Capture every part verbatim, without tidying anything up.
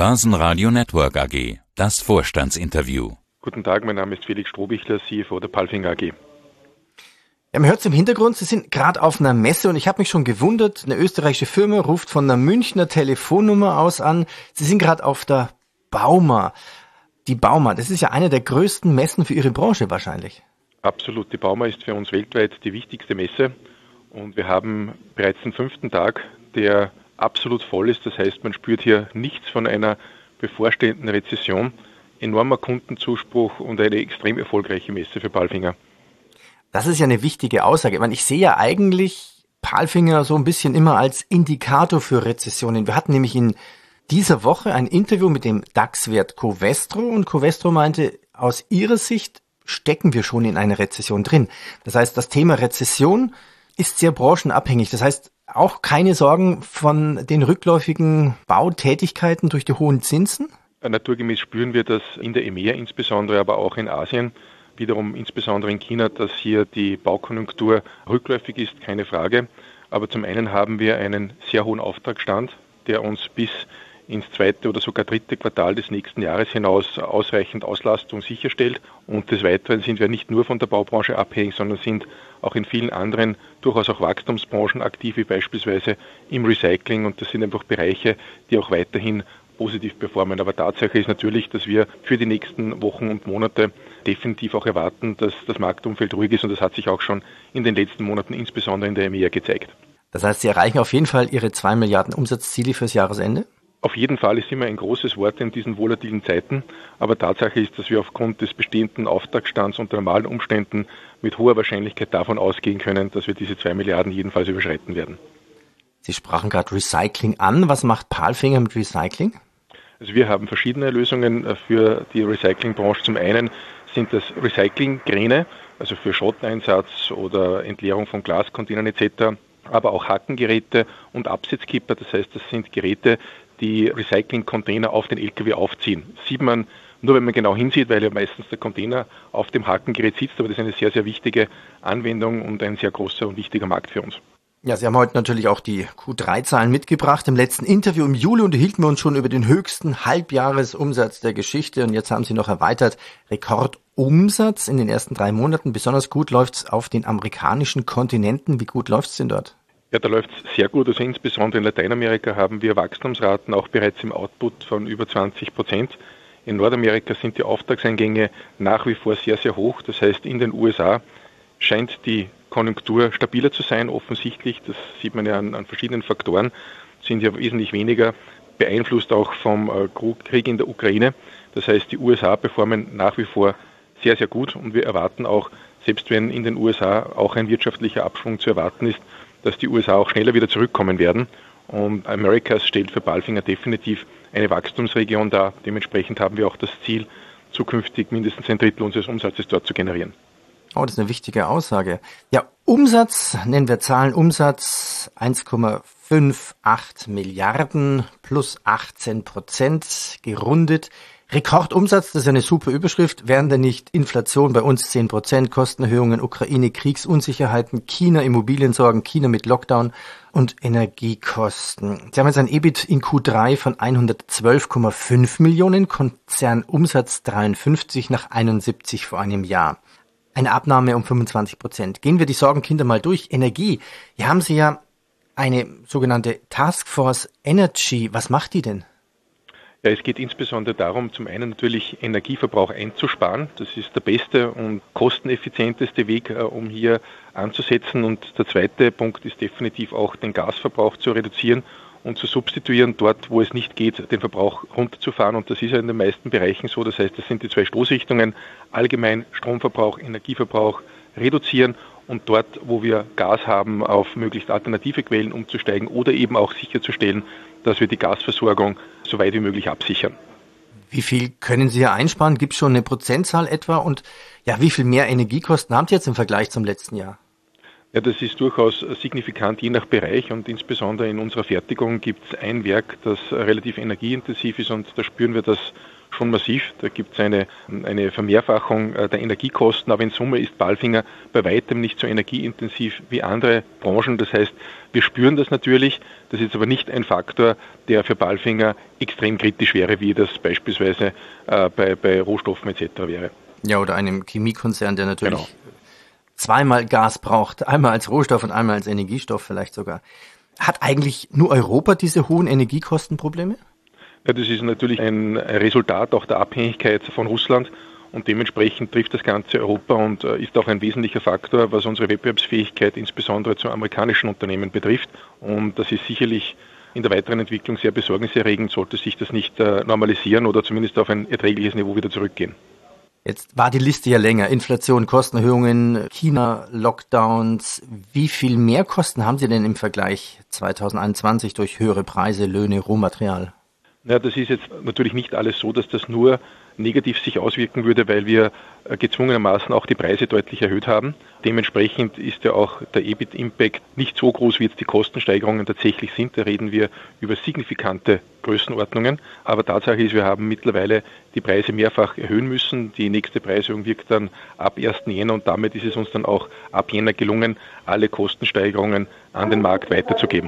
Börsenradio Network A G. Das Vorstandsinterview. Guten Tag, mein Name ist Felix Strohbichler, C F O der Palfinger A G. Ja, man hört es im Hintergrund, Sie sind gerade auf einer Messe und ich habe mich schon gewundert, eine österreichische Firma ruft von einer Münchner Telefonnummer aus an. Sie sind gerade auf der Bauma. Die Bauma, das ist ja eine der größten Messen für Ihre Branche wahrscheinlich. Absolut, die Bauma ist für uns weltweit die wichtigste Messe und wir haben bereits den fünften Tag, der absolut voll ist. Das heißt, man spürt hier nichts von einer bevorstehenden Rezession. Enormer Kundenzuspruch und eine extrem erfolgreiche Messe für Palfinger. Das ist ja eine wichtige Aussage. Ich meine, ich sehe ja eigentlich Palfinger so ein bisschen immer als Indikator für Rezessionen. Wir hatten nämlich in dieser Woche ein Interview mit dem DAX-Wert Covestro und Covestro meinte, aus ihrer Sicht stecken wir schon in einer Rezession drin. Das heißt, das Thema Rezession ist sehr branchenabhängig. Das heißt, auch keine Sorgen von den rückläufigen Bautätigkeiten durch die hohen Zinsen? Naturgemäß spüren wir das in der E M E A insbesondere, aber auch in Asien, wiederum insbesondere in China, dass hier die Baukonjunktur rückläufig ist, keine Frage. Aber zum einen haben wir einen sehr hohen Auftragsstand, der uns bis ins zweite oder sogar dritte Quartal des nächsten Jahres hinaus ausreichend Auslastung sicherstellt. Und des Weiteren sind wir nicht nur von der Baubranche abhängig, sondern sind auch in vielen anderen, durchaus auch Wachstumsbranchen aktiv, wie beispielsweise im Recycling. Und das sind einfach Bereiche, die auch weiterhin positiv performen. Aber Tatsache ist natürlich, dass wir für die nächsten Wochen und Monate definitiv auch erwarten, dass das Marktumfeld ruhig ist. Und das hat sich auch schon in den letzten Monaten insbesondere in der E M E A gezeigt. Das heißt, Sie erreichen auf jeden Fall Ihre zwei Milliarden Umsatzziele fürs Jahresende? Auf jeden Fall ist immer ein großes Wort in diesen volatilen Zeiten, aber Tatsache ist, dass wir aufgrund des bestehenden Auftragsstands unter normalen Umständen mit hoher Wahrscheinlichkeit davon ausgehen können, dass wir diese zwei Milliarden jedenfalls überschreiten werden. Sie sprachen gerade Recycling an. Was macht Palfinger mit Recycling? Also wir haben verschiedene Lösungen für die Recyclingbranche. Zum einen sind das Recyclingkräne, also für Schrotteinsatz oder Entleerung von Glascontainern et cetera, aber auch Hackengeräte und Absetzkipper. Das heißt, das sind Geräte, die Recycling-Container auf den L K W aufziehen. Sieht man nur, wenn man genau hinsieht, weil ja meistens der Container auf dem Hackengerät sitzt, aber das ist eine sehr, sehr wichtige Anwendung und ein sehr großer und wichtiger Markt für uns. Ja, Sie haben heute natürlich auch die Q drei Zahlen mitgebracht. Im letzten Interview im Juli unterhielten wir uns schon über den höchsten Halbjahresumsatz der Geschichte und jetzt haben Sie noch erweitert, Rekordumsatz in den ersten drei Monaten. Besonders gut läuft's auf den amerikanischen Kontinenten. Wie gut läuft's denn dort? Ja, da läuft es sehr gut. Also insbesondere in Lateinamerika haben wir Wachstumsraten auch bereits im Output von über zwanzig Prozent. In Nordamerika sind die Auftragseingänge nach wie vor sehr, sehr hoch. Das heißt, in den U S A scheint die Konjunktur stabiler zu sein, offensichtlich. Das sieht man ja an, an verschiedenen Faktoren, sind ja wesentlich weniger beeinflusst auch vom äh, Krieg in der Ukraine. Das heißt, die U S A performen nach wie vor sehr, sehr gut und wir erwarten auch, selbst wenn in den U S A auch ein wirtschaftlicher Abschwung zu erwarten ist, dass die U S A auch schneller wieder zurückkommen werden. Und Americas stellt für Palfinger definitiv eine Wachstumsregion dar. Dementsprechend haben wir auch das Ziel, zukünftig mindestens ein Drittel unseres Umsatzes dort zu generieren. Oh, das ist eine wichtige Aussage. Ja, Umsatz, nennen wir Zahlen, Umsatz eins Komma achtundfünfzig Milliarden plus achtzehn Prozent gerundet. Rekordumsatz, das ist eine super Überschrift. Wären denn nicht Inflation bei uns zehn Prozent, Kostenerhöhungen, Ukraine, Kriegsunsicherheiten, China, Immobiliensorgen, China mit Lockdown und Energiekosten. Sie haben jetzt ein E B I T in Q drei von hundertzwölf Komma fünf Millionen, Konzernumsatz dreiundfünfzig nach einundsiebzig vor einem Jahr. Eine Abnahme um fünfundzwanzig Prozent. Gehen wir die Sorgenkinder mal durch. Energie. Hier haben Sie ja eine sogenannte Taskforce Energy. Was macht die denn? Ja, es geht insbesondere darum, zum einen natürlich Energieverbrauch einzusparen. Das ist der beste und kosteneffizienteste Weg, um hier anzusetzen. Und der zweite Punkt ist definitiv auch, den Gasverbrauch zu reduzieren und zu substituieren, dort, wo es nicht geht, den Verbrauch runterzufahren. Und das ist ja in den meisten Bereichen so. Das heißt, das sind die zwei Stoßrichtungen, allgemein Stromverbrauch, Energieverbrauch reduzieren und dort, wo wir Gas haben, auf möglichst alternative Quellen umzusteigen oder eben auch sicherzustellen, dass wir die Gasversorgung so weit wie möglich absichern. Wie viel können Sie hier einsparen? Gibt es schon eine Prozentzahl etwa? Und ja, wie viel mehr Energiekosten haben Sie jetzt im Vergleich zum letzten Jahr? Ja, das ist durchaus signifikant je nach Bereich und insbesondere in unserer Fertigung gibt es ein Werk, das relativ energieintensiv ist und da spüren wir das schon massiv. Da gibt es eine, eine Vermehrfachung der Energiekosten, aber in Summe ist Palfinger bei weitem nicht so energieintensiv wie andere Branchen. Das heißt, wir spüren das natürlich. Das ist aber nicht ein Faktor, der für Palfinger extrem kritisch wäre, wie das beispielsweise äh, bei, bei Rohstoffen et cetera wäre. Ja, oder einem Chemiekonzern, der natürlich genau. zweimal Gas braucht, einmal als Rohstoff und einmal als Energiestoff vielleicht sogar. Hat eigentlich nur Europa diese hohen Energiekostenprobleme? Ja, das ist natürlich ein Resultat auch der Abhängigkeit von Russland und dementsprechend trifft das ganze Europa und ist auch ein wesentlicher Faktor, was unsere Wettbewerbsfähigkeit insbesondere zu amerikanischen Unternehmen betrifft. Und das ist sicherlich in der weiteren Entwicklung sehr besorgniserregend, sollte sich das nicht normalisieren oder zumindest auf ein erträgliches Niveau wieder zurückgehen. Jetzt war die Liste ja länger. Inflation, Kostenerhöhungen, China, Lockdowns. Wie viel mehr Kosten haben Sie denn im Vergleich zwanzig einundzwanzig durch höhere Preise, Löhne, Rohmaterial? Ja, das ist jetzt natürlich nicht alles so, dass das nur negativ sich auswirken würde, weil wir gezwungenermaßen auch die Preise deutlich erhöht haben. Dementsprechend ist ja auch der E B I T-Impact nicht so groß, wie jetzt die Kostensteigerungen tatsächlich sind. Da reden wir über signifikante Größenordnungen. Aber Tatsache ist, wir haben mittlerweile die Preise mehrfach erhöhen müssen. Die nächste Preiserhöhung wirkt dann ab ersten Jänner und damit ist es uns dann auch ab Jänner gelungen, alle Kostensteigerungen an den Markt weiterzugeben.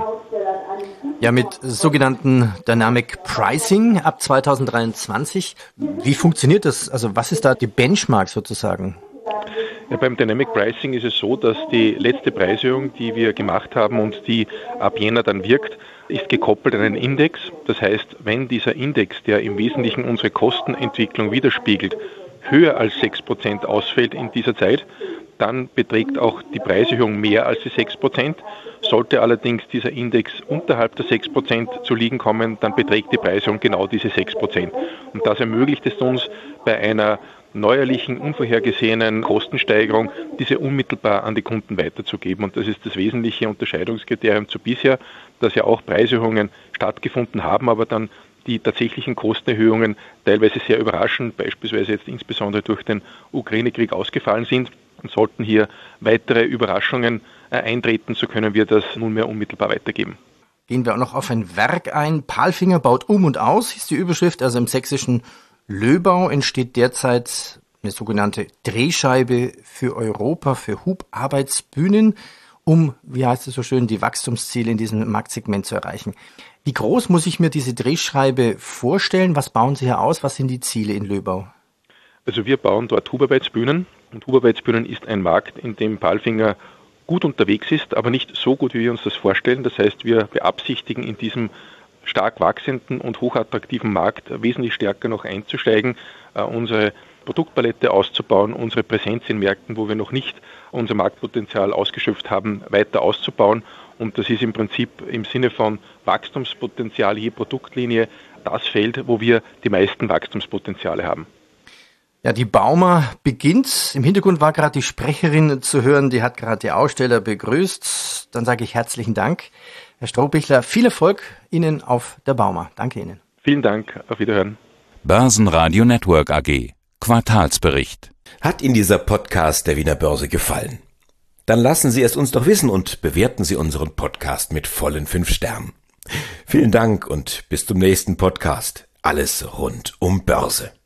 Ja, mit sogenannten Dynamic Pricing ab zwanzig dreiundzwanzig. Wie funktioniert das? Also was ist da die Benchmark sozusagen? Ja, beim Dynamic Pricing ist es so, dass die letzte Preiserhöhung, die wir gemacht haben und die ab Jänner dann wirkt, ist gekoppelt an einen Index. Das heißt, wenn dieser Index, der im Wesentlichen unsere Kostenentwicklung widerspiegelt, höher als sechs Prozent ausfällt in dieser Zeit, dann beträgt auch die Preiserhöhung mehr als die sechs Prozent. Sollte allerdings dieser Index unterhalb der sechs Prozent zu liegen kommen, dann beträgt die Preiserhöhung genau diese sechs Prozent. Und das ermöglicht es uns bei einer neuerlichen, unvorhergesehenen Kostensteigerung, diese unmittelbar an die Kunden weiterzugeben. Und das ist das wesentliche Unterscheidungskriterium zu bisher, dass ja auch Preiserhöhungen stattgefunden haben, aber dann die tatsächlichen Kostenerhöhungen teilweise sehr überraschend, beispielsweise jetzt insbesondere durch den Ukraine-Krieg ausgefallen sind. Und sollten hier weitere Überraschungen äh, eintreten, so können wir das nunmehr unmittelbar weitergeben. Gehen wir auch noch auf ein Werk ein. Palfinger baut um und aus, ist die Überschrift. Also im sächsischen Löbau entsteht derzeit eine sogenannte Drehscheibe für Europa, für Hubarbeitsbühnen, um, wie heißt es so schön, die Wachstumsziele in diesem Marktsegment zu erreichen. Wie groß muss ich mir diese Drehscheibe vorstellen? Was bauen Sie hier aus? Was sind die Ziele in Löbau? Also wir bauen dort Hubarbeitsbühnen und Hubarbeitsbühnen ist ein Markt, in dem Palfinger gut unterwegs ist, aber nicht so gut, wie wir uns das vorstellen. Das heißt, wir beabsichtigen in diesem stark wachsenden und hochattraktiven Markt wesentlich stärker noch einzusteigen, äh, unsere Produktpalette auszubauen, unsere Präsenz in Märkten, wo wir noch nicht unser Marktpotenzial ausgeschöpft haben, weiter auszubauen. Und das ist im Prinzip im Sinne von Wachstumspotenzial je Produktlinie das Feld, wo wir die meisten Wachstumspotenziale haben. Ja, die Bauma beginnt. Im Hintergrund war gerade die Sprecherin zu hören, die hat gerade die Aussteller begrüßt. Dann sage ich herzlichen Dank. Herr Strohbichler, viel Erfolg Ihnen auf der Bauma. Danke Ihnen. Vielen Dank, auf Wiederhören. Börsenradio Network A G. Quartalsbericht. Hat Ihnen dieser Podcast der Wiener Börse gefallen? Dann lassen Sie es uns doch wissen und bewerten Sie unseren Podcast mit vollen fünf Sternen. Vielen Dank und bis zum nächsten Podcast. Alles rund um Börse.